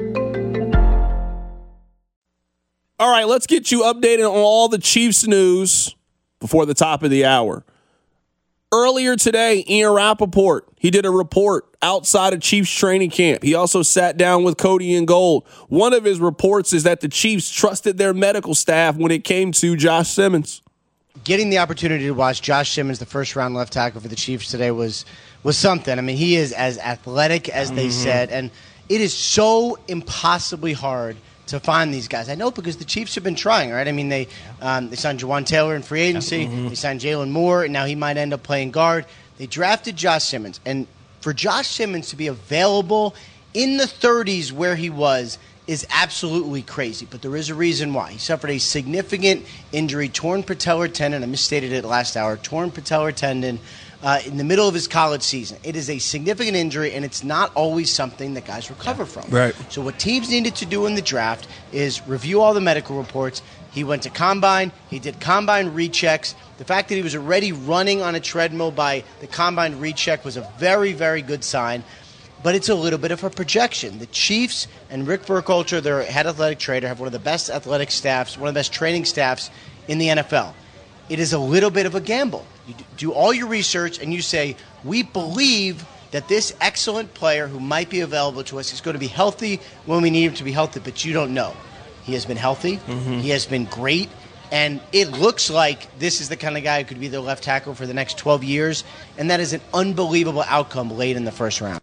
All right, let's get you updated on all the Chiefs news before the top of the hour. Earlier today, Ian Rappaport, he did a report outside of Chiefs training camp. He also sat down with Cody and Gold. One of his reports is that the Chiefs trusted their medical staff when it came to Josh Simmons. Getting the opportunity to watch Josh Simmons, the first-round left tackle for the Chiefs today, was was something. I mean, he is as athletic as they mm-hmm. said, and it is so impossibly hard to find these guys. I know because the Chiefs have been trying, right? I mean, they um, they signed Jawan Taylor in free agency. Mm-hmm. They signed Jalen Moore, and now he might end up playing guard. They drafted Josh Simmons. And for Josh Simmons to be available in the thirties where he was is absolutely crazy, but there is a reason why. He suffered a significant injury, torn patellar tendon. I misstated it last hour. Torn patellar tendon uh, in the middle of his college season. It is a significant injury, and it's not always something that guys recover from. Right. So what teams needed to do in the draft is review all the medical reports. He went to Combine. He did Combine rechecks. The fact that he was already running on a treadmill by the Combine recheck was a very, very good sign. But it's a little bit of a projection. The Chiefs and Rick Burkhalter, their head athletic trainer, have one of the best athletic staffs, one of the best training staffs in the N F L. It is a little bit of a gamble. You do all your research and you say, we believe that this excellent player who might be available to us is going to be healthy when we need him to be healthy, but you don't know. He has been healthy. Mm-hmm. He has been great. And it looks like this is the kind of guy who could be their left tackle for the next twelve years. And that is an unbelievable outcome late in the first round.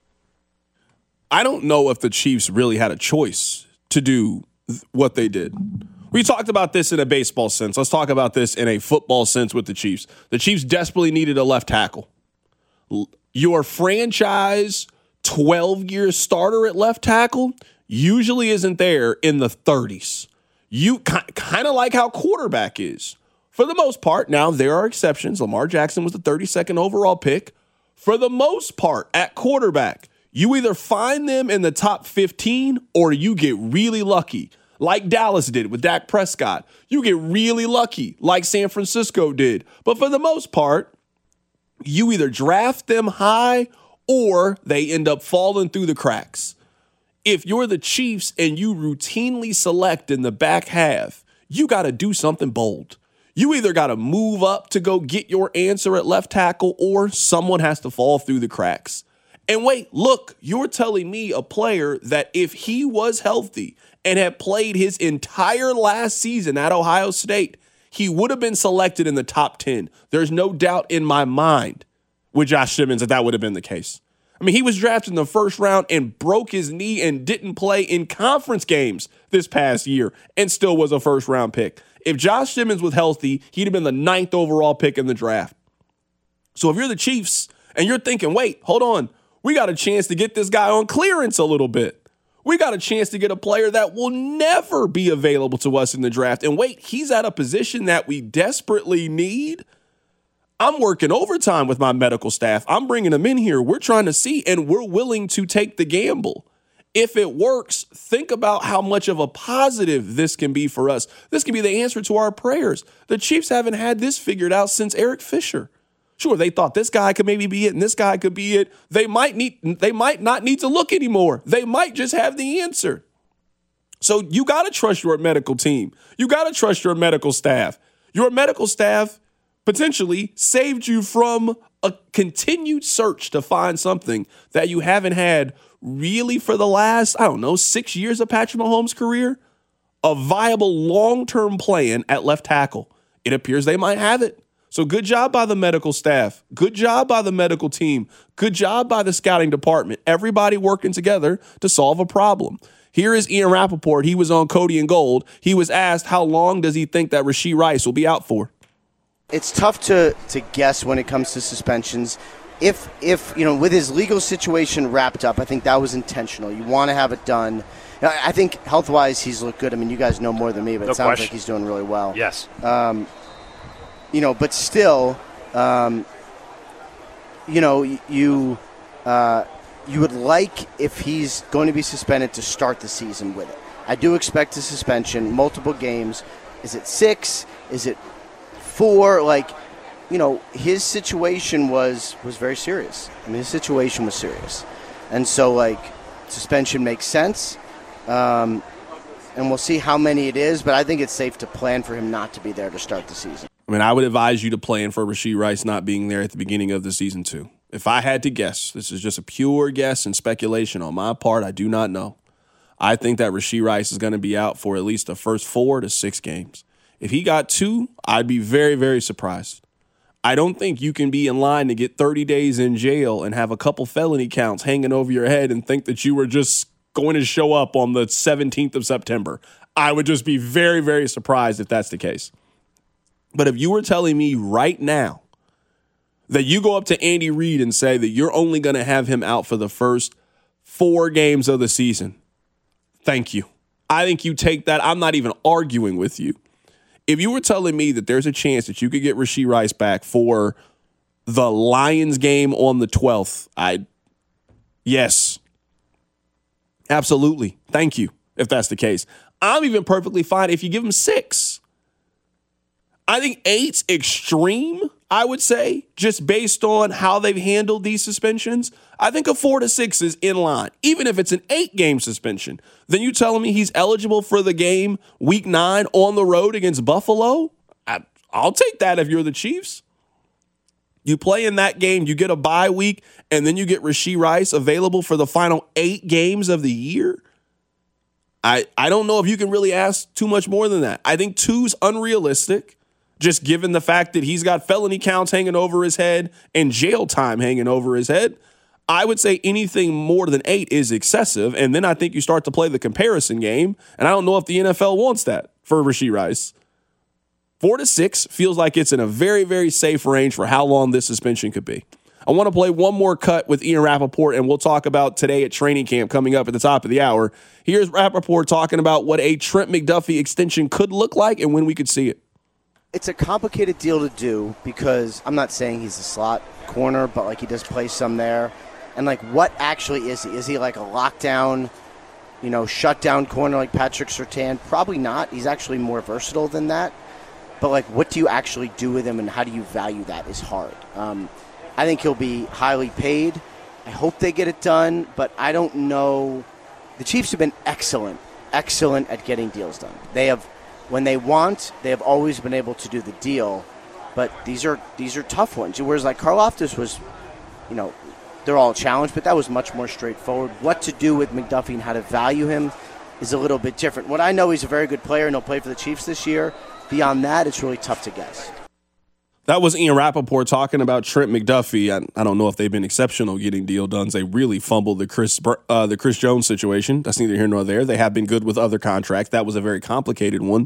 I don't know if the Chiefs really had a choice to do th- what they did. We talked about this in a baseball sense. Let's talk about this in a football sense with the Chiefs. The Chiefs desperately needed a left tackle. L- your franchise twelve-year starter at left tackle usually isn't there in the thirties. You ki- kind of like how quarterback is. For the most part, now there are exceptions. Lamar Jackson was the thirty-second overall pick. For the most part, at quarterback, you either find them in the top fifteen or you get really lucky, like Dallas did with Dak Prescott. You get really lucky, like San Francisco did. But for the most part, you either draft them high or they end up falling through the cracks. If you're the Chiefs and you routinely select in the back half, you got to do something bold. You either got to move up to go get your answer at left tackle or someone has to fall through the cracks. And wait, look, you're telling me a player that if he was healthy and had played his entire last season at Ohio State, he would have been selected in the top ten. There's no doubt in my mind with Josh Simmons that that would have been the case. I mean, he was drafted in the first round and broke his knee and didn't play in conference games this past year and still was a first-round pick. If Josh Simmons was healthy, he'd have been the ninth overall pick in the draft. So if you're the Chiefs and you're thinking, wait, hold on, we got a chance to get this guy on clearance a little bit. We got a chance to get a player that will never be available to us in the draft. And wait, he's at a position that we desperately need. I'm working overtime with my medical staff. I'm bringing them in here. We're trying to see, and we're willing to take the gamble. If it works, think about how much of a positive this can be for us. This can be the answer to our prayers. The Chiefs haven't had this figured out since Eric Fisher. Sure, they thought this guy could maybe be it and this guy could be it. They might need, they might not need to look anymore. They might just have the answer. So you got to trust your medical team. You got to trust your medical staff. Your medical staff potentially saved you from a continued search to find something that you haven't had really for the last, I don't know, six years of Patrick Mahomes' career. A viable long-term plan at left tackle. It appears they might have it. So good job by the medical staff. Good job by the medical team. Good job by the scouting department. Everybody working together to solve a problem. Here is Ian Rappaport. He was on Cody and Gold. He was asked how long does he think that Rashee Rice will be out for? It's tough to, to guess when it comes to suspensions. If, if you know, with his legal situation wrapped up, I think that was intentional. You want to have it done. I think health-wise he's looked good. I mean, you guys know more than me, but no it sounds question. like he's doing really well. Yes. Um, you know, but still, um, you know, you uh, you would like, if he's going to be suspended, to start the season with it. I do expect a suspension, multiple games. Is it six? Is it four? Like, you know, his situation was, was very serious. I mean, his situation was serious. And so, like, suspension makes sense. Um, and we'll see how many it is, but I think it's safe to plan for him not to be there to start the season. I mean, I would advise you to plan for Rashee Rice not being there at the beginning of the season, too. If I had to guess, this is just a pure guess and speculation on my part. I do not know. I think that Rashee Rice is going to be out for at least the first four to six games. If he got two, I'd be very, very surprised. I don't think you can be in line to get thirty days in jail and have a couple felony counts hanging over your head and think that you were just going to show up on the seventeenth of September. I would just be very, very surprised if that's the case. But if you were telling me right now that you go up to Andy Reid and say that you're only going to have him out for the first four games of the season. Thank you. I think you take that. I'm not even arguing with you. If you were telling me that there's a chance that you could get Rashee Rice back for the Lions game on the twelfth, I yes. Absolutely. Thank you, if that's the case. I'm even perfectly fine if you give him six. I think eight's extreme, I would say, just based on how they've handled these suspensions. I think a four to six is in line. Even if it's an eight-game suspension, then you telling me he's eligible for the game week nine on the road against Buffalo? I, I'll take that if you're the Chiefs. You play in that game, you get a bye week, and then you get Rashee Rice available for the final eight games of the year. I, I don't know if you can really ask too much more than that. I think two's unrealistic, just given the fact that he's got felony counts hanging over his head and jail time hanging over his head. I would say anything more than eight is excessive, and then I think you start to play the comparison game, and I don't know if the N F L wants that for Rashee Rice. Four to six feels like it's in a very, very safe range for how long this suspension could be. I want to play one more cut with Ian Rappaport, and we'll talk about today at training camp coming up at the top of the hour. Here's Rappaport talking about what a Trent McDuffie extension could look like and when we could see it. It's a complicated deal to do because I'm not saying he's a slot corner, but like he does play some there. And like what actually is he? Is he like a lockdown, you know, shutdown corner like Patrick Surtain? Probably not. He's actually more versatile than that. But like what do you actually do with him and how do you value that is hard. Um, I think he'll be highly paid. I hope they get it done, but I don't know. The Chiefs have been excellent, excellent at getting deals done. They have, when they want, they have always been able to do the deal, but these are these are tough ones. Whereas like Karlaftis was, you know, they're all a challenge, but that was much more straightforward. What to do with McDuffie and how to value him is a little bit different. What I know, he's a very good player and he'll play for the Chiefs this year. Beyond that, it's really tough to guess. That was Ian Rappaport talking about Trent McDuffie. I, I don't know if they've been exceptional getting deal done. They really fumbled the Chris uh, the Chris Jones situation. That's neither here nor there. They have been good with other contracts. That was a very complicated one.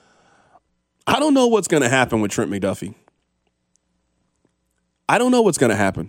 I don't know what's going to happen with Trent McDuffie. I don't know what's going to happen.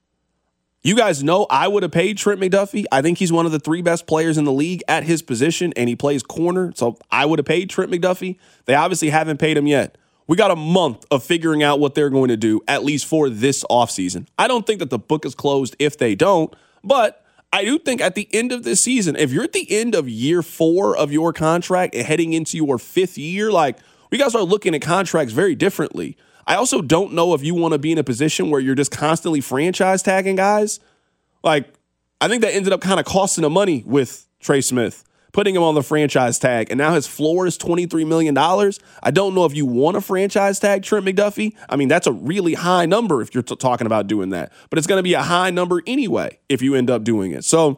You guys know I would have paid Trent McDuffie. I think he's one of the three best players in the league at his position, and he plays corner. So I would have paid Trent McDuffie. They obviously haven't paid him yet. We got a month of figuring out what they're going to do, at least for this offseason. I don't think that the book is closed if they don't, but I do think at the end of this season, if you're at the end of year four of your contract and heading into your fifth year, like we got to start looking at contracts very differently. I also don't know if you want to be in a position where you're just constantly franchise tagging guys. Like, I think that ended up kind of costing them money with Trey Smith, putting him on the franchise tag, and now his floor is twenty-three million dollars. I don't know if you want to franchise tag Trent McDuffie. I mean, that's a really high number if you're t- talking about doing that, but it's going to be a high number anyway if you end up doing it. So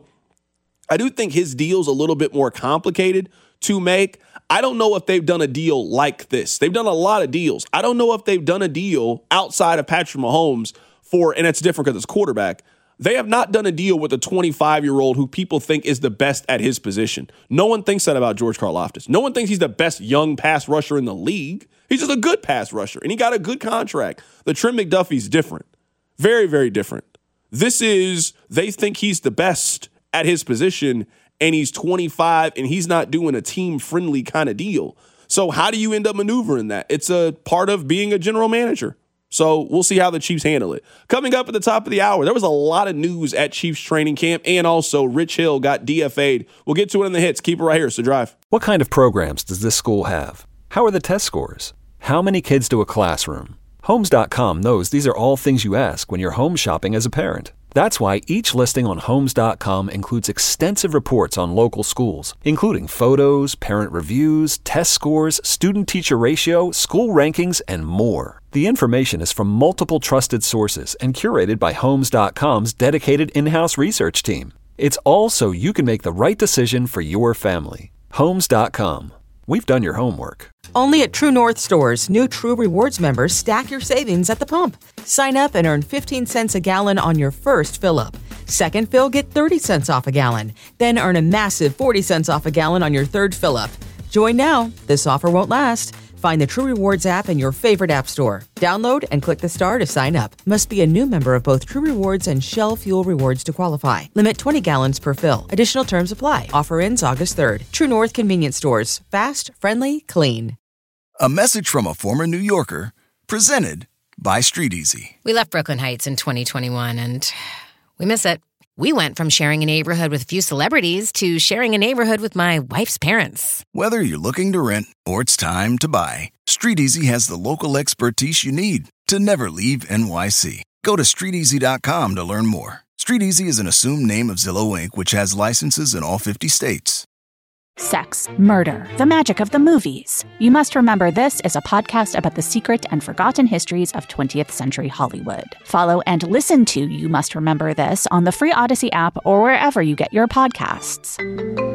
I do think his deal's a little bit more complicated to make. I don't know if they've done a deal like this. They've done a lot of deals. I don't know if they've done a deal outside of Patrick Mahomes for, and it's different because it's quarterback. They have not done a deal with a twenty-five-year-old who people think is the best at his position. No one thinks that about George Karlaftis. No one thinks he's the best young pass rusher in the league. He's just a good pass rusher, and he got a good contract. The Trent McDuffie's different. Very, very different. This is, they think he's the best at his position, and he's twenty-five, and he's not doing a team-friendly kind of deal. So how do you end up maneuvering that? It's a part of being a general manager. So we'll see how the Chiefs handle it. Coming up at the top of the hour, there was a lot of news at Chiefs training camp, and also Rich Hill got D F A'd. We'll get to it in the hits. Keep it right here. So drive. What kind of programs does this school have? How are the test scores? How many kids do a classroom? Homes dot com knows these are all things you ask when you're home shopping as a parent. That's why each listing on Homes dot com includes extensive reports on local schools, including photos, parent reviews, test scores, student-teacher ratio, school rankings, and more. The information is from multiple trusted sources and curated by Homes dot com's dedicated in-house research team. It's all so you can make the right decision for your family. Homes dot com. We've done your homework. Only at True North stores, new True Rewards members stack your savings at the pump. Sign up and earn fifteen cents a gallon on your first fill-up. Second fill, get thirty cents off a gallon. Then earn a massive forty cents off a gallon on your third fill-up. Join now. This offer won't last. Find the True Rewards app in your favorite app store. Download and click the star to sign up. Must be a new member of both True Rewards and Shell Fuel Rewards to qualify. Limit twenty gallons per fill. Additional terms apply. Offer ends August third. True North Convenience Stores. Fast, friendly, clean. A message from a former New Yorker, presented by Street Easy. We left Brooklyn Heights in twenty twenty-one, and we miss it. We went from sharing a neighborhood with a few celebrities to sharing a neighborhood with my wife's parents. Whether you're looking to rent or it's time to buy, Street Easy has the local expertise you need to never leave N Y C. Go to street easy dot com to learn more. Street Easy is an assumed name of Zillow Incorporated, which has licenses in all fifty states. Sex, murder, the magic of the movies. You Must Remember This is a podcast about the secret and forgotten histories of twentieth century Hollywood. Follow and listen to You Must Remember This on the free Odyssey app or wherever you get your podcasts.